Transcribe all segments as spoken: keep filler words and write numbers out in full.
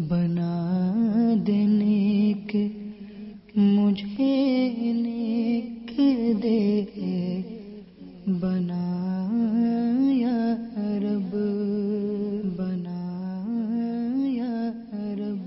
بنا دینے کے مجھے نیک دے بنا یا رب بنا یا رب.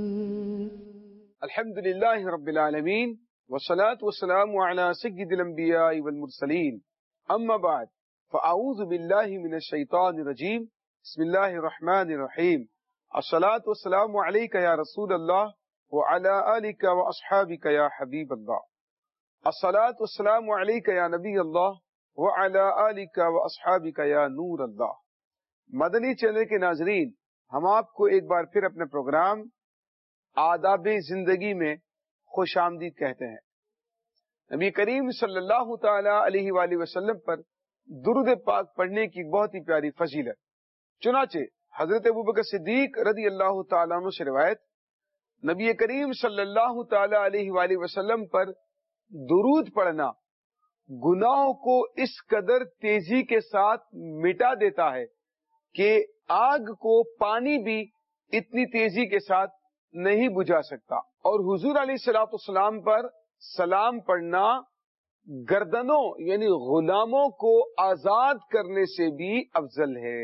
الحمد للہ رب العالمین والصلاة والسلام على سید الانبیاء والمرسلین اما بعد فاعوذ باللہ من الشیطان الرجیم بسم اللہ الرحمن الرحیم. الصلاة والسلام علیک یا رسول اللہ وعلى آلک واصحابک یا حبیب اللہ. الصلاة والسلام علیک یا نبی اللہ وعلى آلک واصحابک یا نور اللہ. مدنی چینل کے ناظرین، ہم آپ کو ایک بار پھر اپنے پروگرام آداب زندگی میں خوش آمدید کہتے ہیں. نبی کریم صلی اللہ تعالی علیہ وآلہ وسلم پر درود پاک پڑھنے کی بہت ہی پیاری فضیلت. چنانچہ حضرت ابوبکر صدیق رضی اللہ تعالیٰ عنہ سے روایت، نبی کریم صلی اللہ تعالی علیہ وآلہ وسلم پر درود پڑھنا گناہوں کو اس قدر تیزی کے ساتھ مٹا دیتا ہے کہ آگ کو پانی بھی اتنی تیزی کے ساتھ نہیں بجھا سکتا. اور حضور علیہ الصلوۃ والسلام پر سلام پڑھنا گردنوں یعنی غلاموں کو آزاد کرنے سے بھی افضل ہے.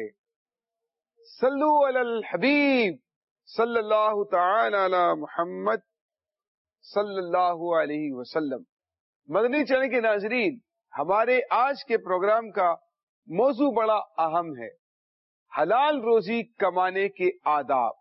صلو علی الحبیب صلی اللہ تعالی علی محمد صلی اللہ علیہ وسلم. مدنی چینل کے ناظرین، ہمارے آج کے پروگرام کا موضوع بڑا اہم ہے، حلال روزی کمانے کے آداب.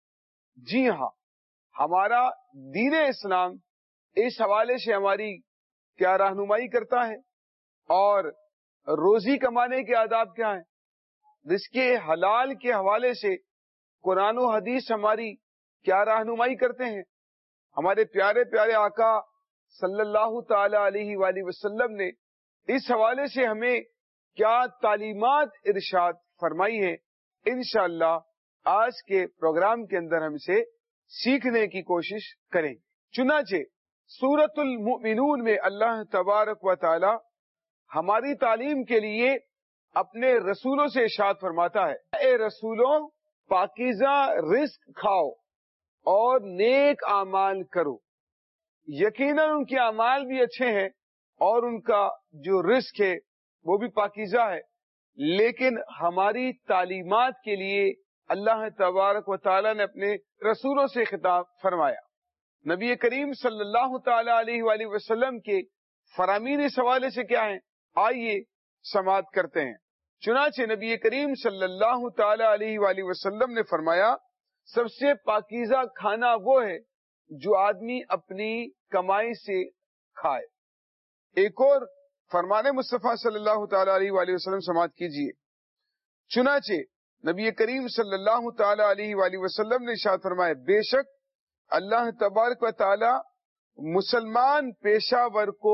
جی ہاں، ہمارا دین اسلام اس حوالے سے ہماری کیا رہنمائی کرتا ہے اور روزی کمانے کے آداب کیا ہیں. رزق حلال کے حوالے سے قرآن و حدیث ہماری کیا رہنمائی کرتے ہیں. ہمارے پیارے پیارے آقا صلی اللہ تعالی علیہ وآلہ وسلم نے اس حوالے سے ہمیں کیا تعلیمات ارشاد فرمائی ہے. انشاءاللہ آج کے پروگرام کے اندر ہم اسے سیکھنے کی کوشش کریں. چنانچہ سورۃ المؤمنون میں اللہ تبارک و تعالی ہماری تعلیم کے لیے اپنے رسولوں سے ارشاد فرماتا ہے، اے رسولوں پاکیزہ رزق کھاؤ اور نیک اعمال کرو. یقیناً ان کے اعمال بھی اچھے ہیں اور ان کا جو رزق ہے وہ بھی پاکیزہ ہے. لیکن ہماری تعلیمات کے لیے اللہ تبارک و تعالیٰ نے اپنے رسولوں سے خطاب فرمایا. نبی کریم صلی اللہ تعالی علیہ وآلہ وسلم کے فرامین اس حوالے سے کیا ہیں، آئیے سماعت کرتے ہیں. چنانچہ نبی کریم صلی اللہ تعالی علیہ وآلہ وسلم نے فرمایا، سب سے پاکیزہ کھانا وہ ہے جو آدمی اپنی کمائی سے کھائے. ایک اور فرمان مصطفیٰ صلی اللہ تعالی علیہ وآلہ وسلم سماعت کیجیے. چنانچہ نبی کریم صلی اللہ تعالی علیہ وآلہ وسلم نے ارشاد فرمایا، بے شک اللہ تبارک و تعالی مسلمان پیشہ ور کو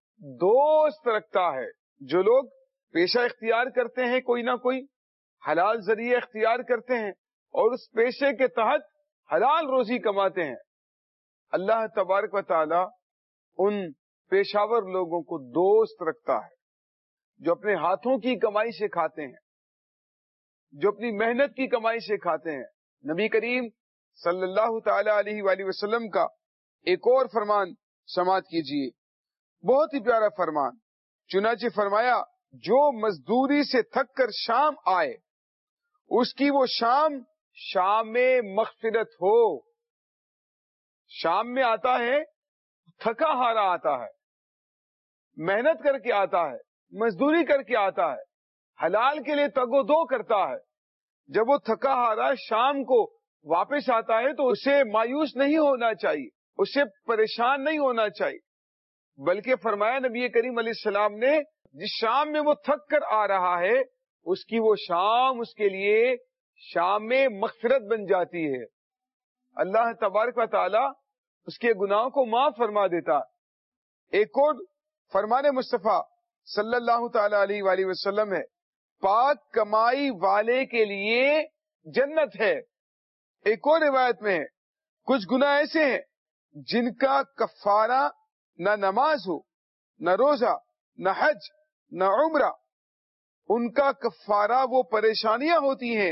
دوست رکھتا ہے. جو لوگ پیشہ اختیار کرتے ہیں، کوئی نہ کوئی حلال ذریعے اختیار کرتے ہیں اور اس پیشے کے تحت حلال روزی کماتے ہیں، اللہ تبارک و تعالی ان پیشاور لوگوں کو دوست رکھتا ہے جو اپنے ہاتھوں کی کمائی سے کھاتے ہیں، جو اپنی محنت کی کمائی سے کھاتے ہیں. نبی کریم صلی اللہ تعالی علیہ وآلہ وسلم کا ایک اور فرمان سماعت کیجیے، بہت ہی پیارا فرمان. چنانچہ فرمایا، جو مزدوری سے تھک کر شام آئے اس کی وہ شام شام مغفرت ہو. شام میں آتا ہے، تھکا ہارا آتا ہے، محنت کر کے آتا ہے، مزدوری کر کے آتا ہے، حلال کے لیے تگ و دو کرتا ہے. جب وہ تھکا ہارا شام کو واپس آتا ہے تو اسے مایوس نہیں ہونا چاہیے، اسے پریشان نہیں ہونا چاہیے، بلکہ فرمایا نبی کریم علیہ السلام نے، جس شام میں وہ تھک کر آ رہا ہے اس کی وہ شام اس کے لیے شام میں مغفرت بن جاتی ہے. اللہ تبارک و تعالی اس کے گناہوں کو معاف فرما دیتا. ایک اور فرمان مصطفیٰ صلی اللہ تعالی علیہ وآلہ وسلم ہے، پاک کمائی والے کے لیے جنت ہے. ایک اور روایت میں ہے، کچھ گناہ ایسے ہیں جن کا کفارہ نہ نماز ہو، نہ روزہ، نہ حج، نہ عمرہ. ان کا کفارہ وہ پریشانیاں ہوتی ہیں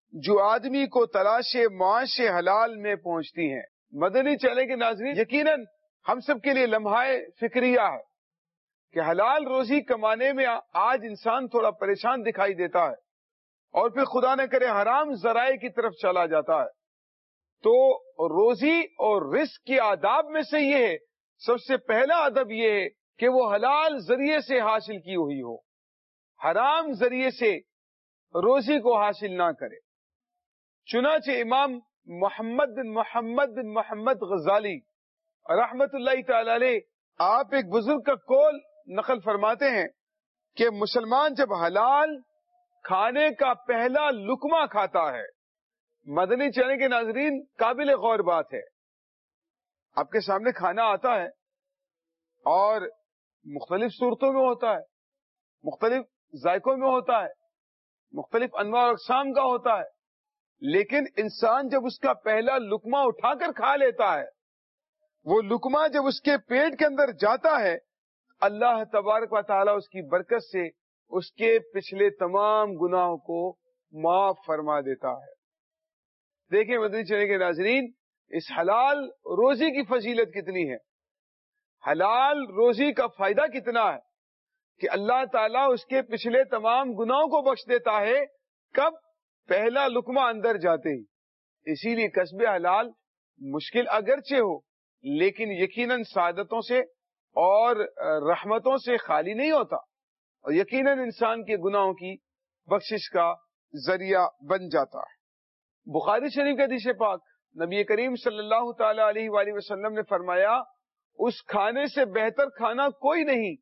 جو آدمی کو تلاش معاش حلال میں پہنچتی ہیں۔ مدنی چینل کے ناظرین، یقیناً ہم سب کے لیے لمحہ فکریہ ہے کہ حلال روزی کمانے میں آج انسان تھوڑا پریشان دکھائی دیتا ہے اور پھر خدا نہ کرے حرام ذرائع کی طرف چلا جاتا ہے۔ تو روزی اور رزق کے آداب میں سے یہ ہے، سب سے پہلا ادب یہ ہے کہ وہ حلال ذریعے سے حاصل کی ہوئی ہو، حرام ذریعے سے روزی کو حاصل نہ کرے۔ چنانچہ امام محمد بن محمد بن محمد غزالی رحمت اللہ تعالی علیہ، آپ ایک بزرگ کا قول نقل فرماتے ہیں کہ مسلمان جب حلال کھانے کا پہلا لقمہ کھاتا ہے، مدنی چینل کے ناظرین قابل غور بات ہے، آپ کے سامنے کھانا آتا ہے اور مختلف صورتوں میں ہوتا ہے، مختلف ذائقوں میں ہوتا ہے، مختلف انواع و اقسام کا ہوتا ہے، لیکن انسان جب اس کا پہلا لقمہ اٹھا کر کھا لیتا ہے، وہ لقمہ جب اس کے پیٹ کے اندر جاتا ہے، اللہ تبارک و تعالیٰ اس کی برکت سے اس کے پچھلے تمام گناہوں کو معاف فرما دیتا ہے۔ دیکھیں مدنی چینل کے ناظرین، اس حلال روزی کی فضیلت کتنی ہے، حلال روزی کا فائدہ کتنا ہے کہ اللہ تعالیٰ اس کے پچھلے تمام گناہوں کو بخش دیتا ہے۔ کب؟ پہلا لقمہ اندر جاتے ہی۔ اسی لیے کسب حلال مشکل اگرچہ ہو، لیکن یقیناً سعادتوں سے اور رحمتوں سے خالی نہیں ہوتا، اور یقیناً انسان کے گناہوں کی بخشش کا ذریعہ بن جاتا ہے۔ بخاری شریف کا حدیث پاک، نبی کریم صلی اللہ تعالی علیہ وآلہ وسلم نے فرمایا، اس کھانے سے بہتر کھانا کوئی نہیں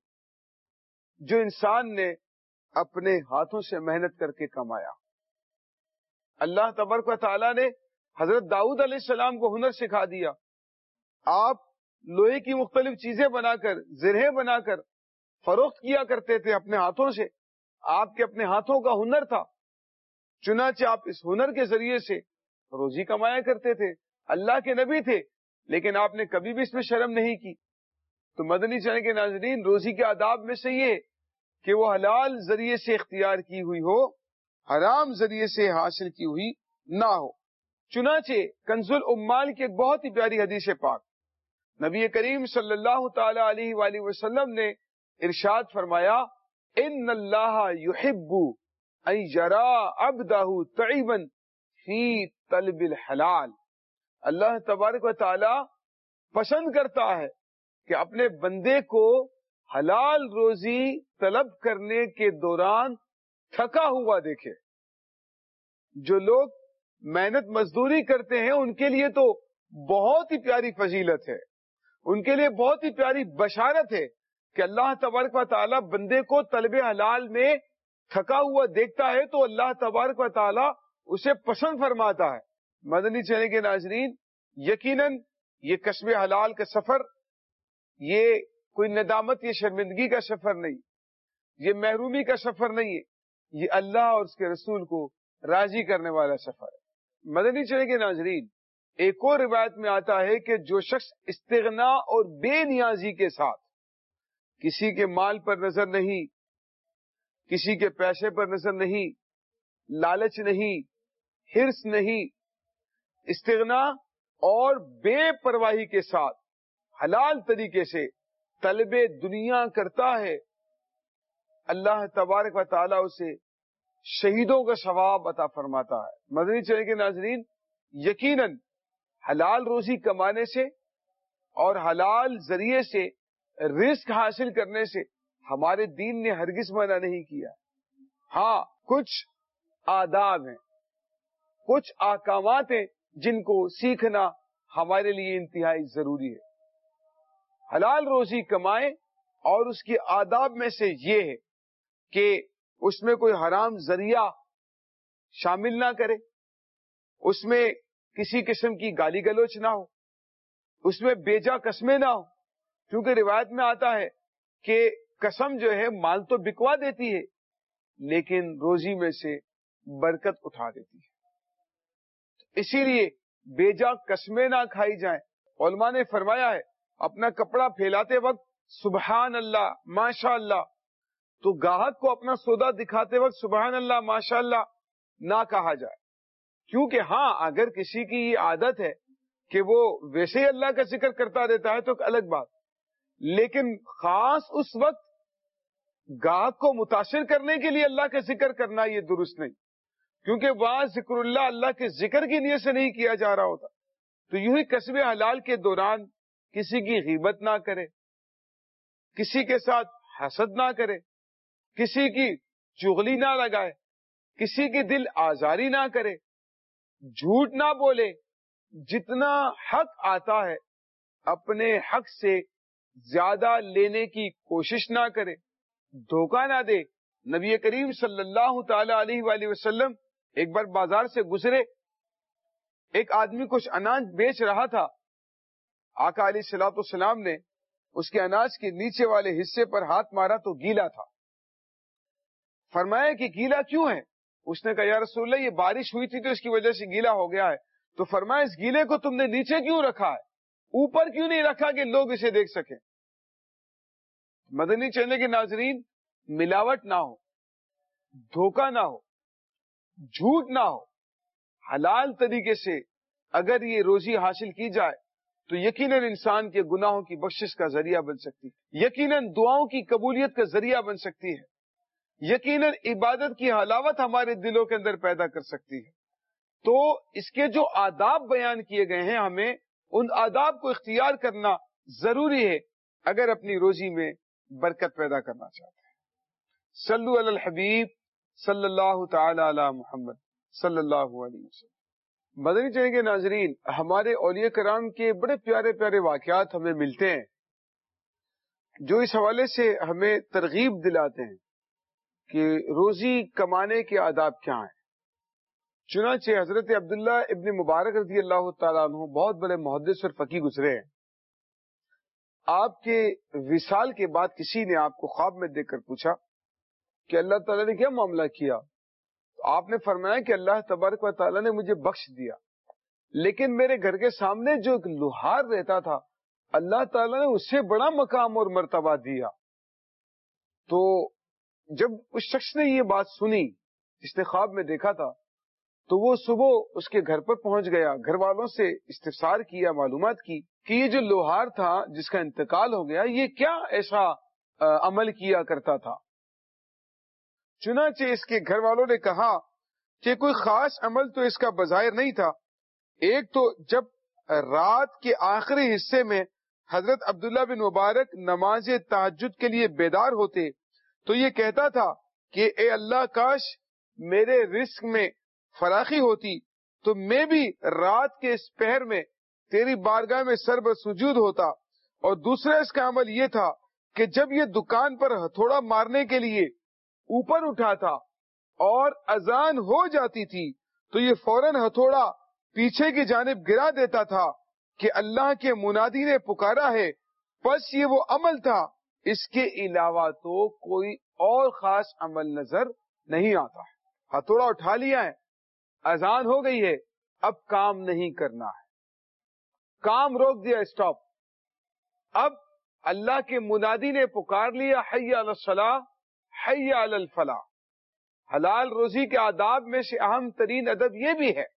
جو انسان نے اپنے ہاتھوں سے محنت کر کے کمایا۔ اللہ تبارک و تعالیٰ نے حضرت داؤد علیہ السلام کو ہنر سکھا دیا، آپ لوہے کی مختلف چیزیں بنا کر، زرہیں بنا کر فروخت کیا کرتے تھے اپنے ہاتھوں سے، آپ کے اپنے ہاتھوں کا ہنر تھا، چنانچہ آپ اس ہنر کے ذریعے سے روزی کمایا کرتے تھے، اللہ کے نبی تھے، لیکن آپ نے کبھی بھی اس میں شرم نہیں کی۔ تو مدنی چینل کے ناظرین، روزی کے آداب میں سے یہ کہ وہ حلال ذریعے سے اختیار کی ہوئی ہو، حرام ذریعے سے حاصل کی ہوئی نہ ہو۔ چنانچہ کنز العمال کی ایک بہت ہی پیاری حدیث پاک، نبی کریم صلی اللہ تعالی علیہ وآلہ وسلم نے ارشاد فرمایا، ان اللہ یحب ان یرا عبدہ تعبا فی طلب الحلال۔ اللہ تبارک و تعالی پسند کرتا ہے کہ اپنے بندے کو حلال روزی طلب کرنے کے دوران تھکا ہوا دیکھے۔ جو لوگ محنت مزدوری کرتے ہیں ان کے لیے تو بہت ہی پیاری فضیلت ہے، ان کے لیے بہت ہی پیاری بشارت ہے کہ اللہ تبارک و تعالیٰ بندے کو طلب حلال میں تھکا ہوا دیکھتا ہے تو اللہ تبارک و تعالیٰ اسے پسند فرماتا ہے۔ مدنی چینل کے ناظرین، یقیناً یہ کسب حلال کا سفر، یہ کوئی ندامت یا شرمندگی کا سفر نہیں، یہ محرومی کا سفر نہیں ہے، یہ اللہ اور اس کے رسول کو راضی کرنے والا سفر ہے۔ مدنی چینل کے ناظرین، ایک اور روایت میں آتا ہے کہ جو شخص استغنا اور بے نیازی کے ساتھ، کسی کے مال پر نظر نہیں، کسی کے پیسے پر نظر نہیں، لالچ نہیں، حرص نہیں، استغنا اور بے پرواہی کے ساتھ حلال طریقے سے طلب دنیا کرتا ہے، اللہ تبارک و تعالیٰ اسے شہیدوں کا ثواب عطا فرماتا ہے۔ مدنی چینل کے ناظرین، یقیناً حلال روزی کمانے سے اور حلال ذریعے سے رزق حاصل کرنے سے ہمارے دین نے ہرگز منع نہیں کیا۔ ہاں، کچھ آداب ہیں، کچھ احکامات ہیں جن کو سیکھنا ہمارے لیے انتہائی ضروری ہے۔ حلال روزی کمائیں اور اس کے آداب میں سے یہ ہے کہ اس میں کوئی حرام ذریعہ شامل نہ کرے، اس میں کسی قسم کی گالی گلوچ نہ ہو، اس میں بیجا قسمیں نہ ہو، کیونکہ روایت میں آتا ہے کہ قسم جو ہے مال تو بکوا دیتی ہے لیکن روزی میں سے برکت اٹھا دیتی ہے، اسی لیے بیجا قسمیں نہ کھائی جائیں۔ علماء نے فرمایا ہے اپنا کپڑا پھیلاتے وقت سبحان اللہ ماشاء اللہ، تو گاہک کو اپنا سودا دکھاتے وقت سبحان اللہ ماشاء اللہ نہ کہا جائے، کیونکہ ہاں اگر کسی کی یہ عادت ہے کہ وہ ویسے ہی اللہ کا ذکر کرتا رہتا ہے تو ایک الگ بات، لیکن خاص اس وقت گاہک کو متاثر کرنے کے لیے اللہ کا ذکر کرنا یہ درست نہیں، کیونکہ وہاں ذکر اللہ اللہ کے ذکر کی نیت سے نہیں کیا جا رہا ہوتا۔ تو یوں ہی کسب حلال کے دوران کسی کی غیبت نہ کرے، کسی کے ساتھ حسد نہ کرے، کسی کی چغلی نہ لگائے، کسی کی دل آزاری نہ کرے، جھوٹ نہ بولے، جتنا حق آتا ہے اپنے حق سے زیادہ لینے کی کوشش نہ کرے، دھوکہ نہ دے۔ نبی کریم صلی اللہ تعالی علیہ وآلہ وسلم ایک بار بازار سے گزرے، ایک آدمی کچھ اناج بیچ رہا تھا، آقا علیہ الصلوۃ والسلام نے اس کے اناج کے نیچے والے حصے پر ہاتھ مارا تو گیلا تھا۔ فرمایا کہ گیلا کیوں ہے؟ اس نے کہا یا رسول اللہ یہ بارش ہوئی تھی تو اس کی وجہ سے گیلا ہو گیا ہے۔ تو فرمایا اس گیلے کو تم نے نیچے کیوں رکھا ہے، اوپر کیوں نہیں رکھا کہ لوگ اسے دیکھ سکیں؟ مدنی چینل کے ناظرین، ملاوٹ نہ ہو، دھوکہ نہ ہو، جھوٹ نہ ہو، حلال طریقے سے اگر یہ روزی حاصل کی جائے تو یقیناً انسان کے گناہوں کی بخشش کا ذریعہ بن سکتی ہے، یقیناً دعاؤں کی قبولیت کا ذریعہ بن سکتی ہے، یقیناً عبادت کی حلاوت ہمارے دلوں کے اندر پیدا کر سکتی ہے۔ تو اس کے جو آداب بیان کیے گئے ہیں ہمیں ان آداب کو اختیار کرنا ضروری ہے اگر اپنی روزی میں برکت پیدا کرنا چاہتے ہیں۔ صلو علی الحبیب صلی اللہ تعالی علی محمد صلی اللہ علیہ وسلم۔ مدنی چینل کے ناظرین، ہمارے اولیاء کرام کے بڑے پیارے پیارے واقعات ہمیں ملتے ہیں جو اس حوالے سے ہمیں ترغیب دلاتے ہیں کہ روزی کمانے کے آداب کیا ہیں۔ چنانچہ حضرت عبداللہ ابن مبارک رضی اللہ تعالیٰ عنہ بہت بڑے محدث اور فقیہ گزرے ہیں۔ آپ کے وصال کے بعد کسی نے آپ کو خواب میں دیکھ کر پوچھا کہ اللہ تعالیٰ نے کیا معاملہ کیا؟ تو آپ نے فرمایا کہ اللہ تبارک و تعالیٰ نے مجھے بخش دیا، لیکن میرے گھر کے سامنے جو ایک لوہار رہتا تھا اللہ تعالیٰ نے اس سے بڑا مقام اور مرتبہ دیا۔ تو جب اس شخص نے یہ بات سنی جس نے خواب میں دیکھا تھا تو وہ صبح اس کے گھر پر پہنچ گیا، گھر والوں سے استفسار کیا، معلومات کی کہ یہ جو لوہار تھا جس کا انتقال ہو گیا یہ کیا ایسا عمل کیا کرتا تھا۔ چنانچہ اس کے گھر والوں نے کہا کہ کوئی خاص عمل تو اس کا بظاہر نہیں تھا، ایک تو جب رات کے آخری حصے میں حضرت عبداللہ بن مبارک نماز تہجد کے لیے بیدار ہوتے تو یہ کہتا تھا کہ اے اللہ کاش میرے رزق میں فراخی ہوتی تو میں بھی رات کے اس پہر میں تیری بارگاہ میں سر بسجود ہوتا۔ اور دوسرا اس کا عمل یہ تھا کہ جب یہ دکان پر ہتھوڑا مارنے کے لیے اوپر اٹھا تھا اور اذان ہو جاتی تھی تو یہ فوراً ہتھوڑا پیچھے کی جانب گرا دیتا تھا کہ اللہ کے منادی نے پکارا ہے۔ بس یہ وہ عمل تھا، اس کے علاوہ تو کوئی اور خاص عمل نظر نہیں آتا ہے۔ ہتھوڑا اٹھا لیا ہے، اذان ہو گئی ہے، اب کام نہیں کرنا ہے، کام روک دیا، اسٹاپ۔ اب اللہ کے منادی نے پکار لیا حی علی الصلاۃ حی علی الفلاح۔ حلال روزی کے آداب میں سے اہم ترین ادب یہ بھی ہے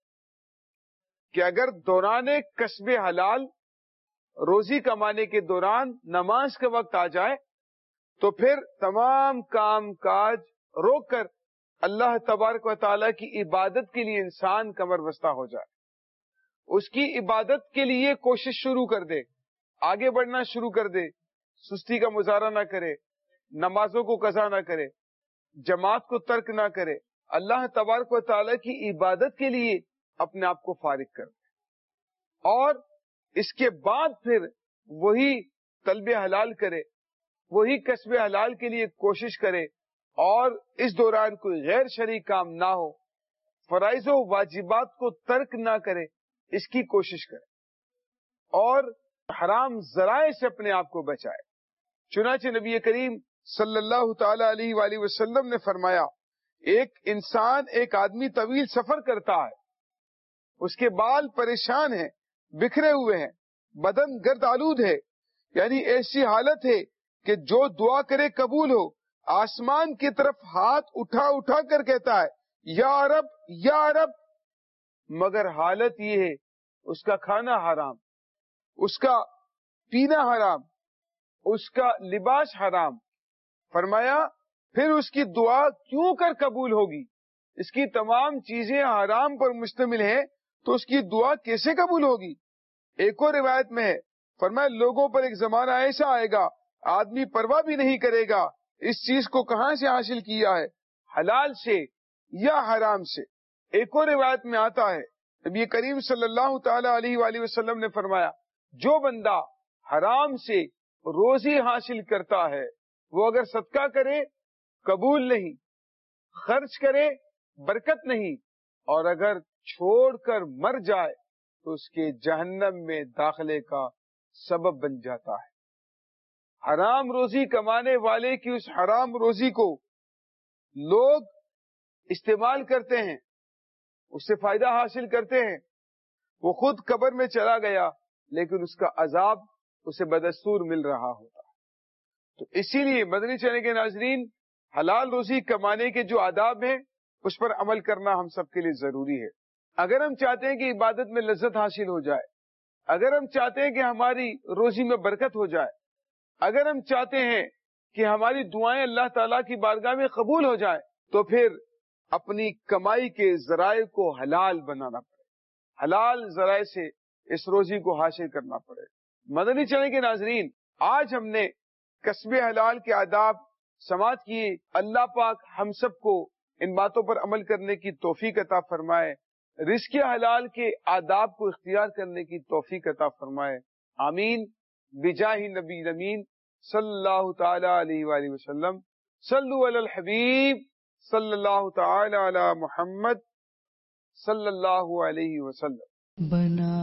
کہ اگر دوران کسب حلال روزی کمانے کے دوران نماز کا وقت آ جائے تو پھر تمام کام کاج روک کر اللہ تبارک و تعالیٰ کی عبادت کے لیے انسان کمر بستہ ہو جائے، اس کی عبادت کے لیے کوشش شروع کر دے، آگے بڑھنا شروع کر دے، سستی کا مظاہرہ نہ کرے، نمازوں کو قضا نہ کرے، جماعت کو ترک نہ کرے، اللہ تبارک و تعالیٰ کی عبادت کے لیے اپنے آپ کو فارغ کر دے، اور اس کے بعد پھر وہی طلب حلال کرے، وہی کسب حلال کے لیے کوشش کرے، اور اس دوران کوئی غیر شرعی کام نہ ہو، فرائض و واجبات کو ترک نہ کرے، اس کی کوشش کرے، اور حرام ذرائع سے اپنے آپ کو بچائے۔ چنانچہ نبی کریم صلی اللہ تعالی علیہ وآلہ وسلم نے فرمایا ایک انسان ایک آدمی طویل سفر کرتا ہے، اس کے بال پریشان ہیں، بکھرے ہوئے ہیں، بدن گرد آلود ہے، یعنی ایسی حالت ہے کہ جو دعا کرے قبول ہو، آسمان کی طرف ہاتھ اٹھا اٹھا کر کہتا ہے یا رب یا رب، مگر حالت یہ ہے اس کا کھانا حرام، اس کا پینا حرام، اس کا لباس حرام. فرمایا پھر اس کی دعا کیوں کر قبول ہوگی؟ اس کی تمام چیزیں حرام پر مشتمل ہیں تو اس کی دعا کیسے قبول ہوگی؟ ایک اور روایت میں ہے، فرمایا لوگوں پر ایک زمانہ ایسا آئے گا آدمی پرواہ بھی نہیں کرے گا اس چیز کو کہاں سے حاصل کیا ہے، حلال سے یا حرام سے. ایک اور روایت میں آتا ہے نبی کریم صلی اللہ تعالی علیہ وآلہ وسلم نے فرمایا جو بندہ حرام سے روزی حاصل کرتا ہے وہ اگر صدقہ کرے قبول نہیں، خرچ کرے برکت نہیں، اور اگر چھوڑ کر مر جائے تو اس کے جہنم میں داخلے کا سبب بن جاتا ہے. حرام روزی کمانے والے کی اس حرام روزی کو لوگ استعمال کرتے ہیں، اس سے فائدہ حاصل کرتے ہیں، وہ خود قبر میں چلا گیا لیکن اس کا عذاب اسے بدستور مل رہا ہوتا ہے. تو اسی لیے مدنی چینل کے ناظرین حلال روزی کمانے کے جو آداب ہیں اس پر عمل کرنا ہم سب کے لیے ضروری ہے. اگر ہم چاہتے ہیں کہ عبادت میں لذت حاصل ہو جائے، اگر ہم چاہتے ہیں کہ ہماری روزی میں برکت ہو جائے، اگر ہم چاہتے ہیں کہ ہماری دعائیں اللہ تعالیٰ کی بارگاہ میں قبول ہو جائیں، تو پھر اپنی کمائی کے ذرائع کو حلال بنانا پڑے، حلال ذرائع سے اس روزی کو حاصل کرنا پڑے. مدنی چینل کے ناظرین آج ہم نے کسب حلال کے آداب سماعت کیے. اللہ پاک ہم سب کو ان باتوں پر عمل کرنے کی توفیق عطا فرمائے، رزق حلال کے آداب کو اختیار کرنے کی توفیق عطا فرمائے. آمین بجاہ نبی امین صلی اللہ تعالی علیہ وآلہ وسلم. صلو علی الحبیب صلی اللہ تعالی علی محمد صلی اللہ علیہ وسلم. بنا